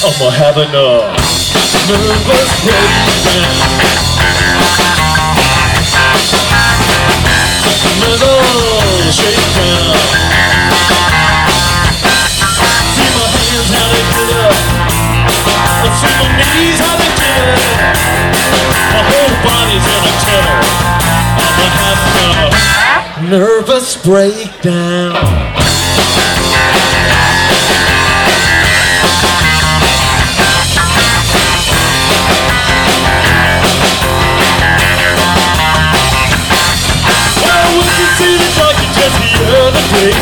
I'm having a nervous breakdown. Mental shakedown. See my hands how they get up. I see my knees how they get up. My whole body's in a tunnel. I'm having a nervous breakdown. See the doctor just the other day.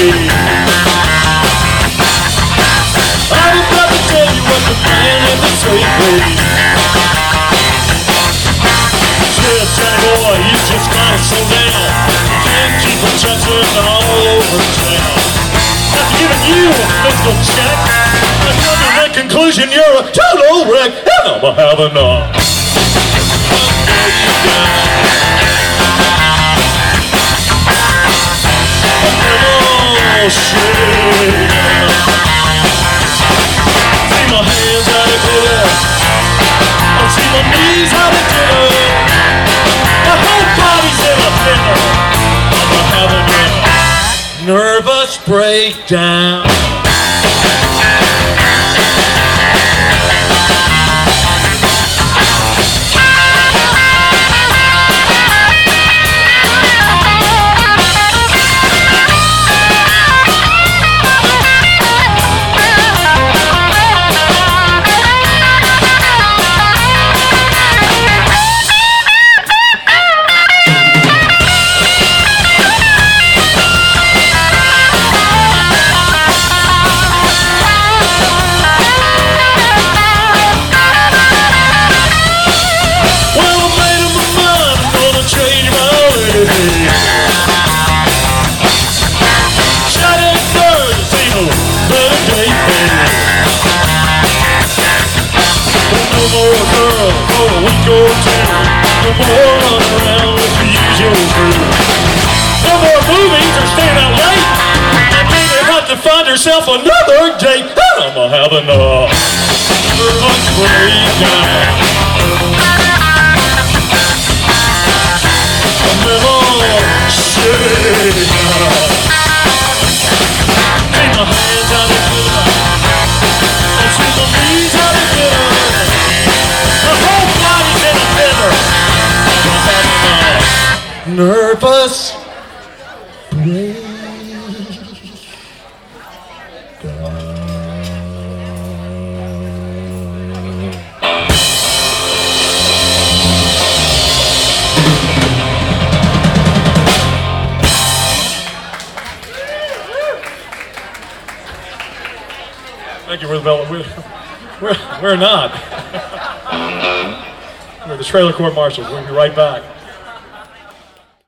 I'm about to tell you what the man in the straight way. Said, Johnny boy, you just gotta slow down. You can't keep a jumping all over town. After giving you a physical check, I come to the conclusion you're a total wreck, and I'm having a oh, shit. See my hands how they put up. I see my knees how they get up. My whole body's in a fender. I'm having a nervous breakdown. No more girl for a week or two. No more run around with the usual crew. No more movies or staying out late. And maybe have to find herself another date. And I'm having a nervous breakdown. A mental shakedown. Take my hands out of the I see my knees how they get up. Nervous breakdown. Thank you, Roosevelt. We're not. We're the Trailer Court Marshals. We'll be right back.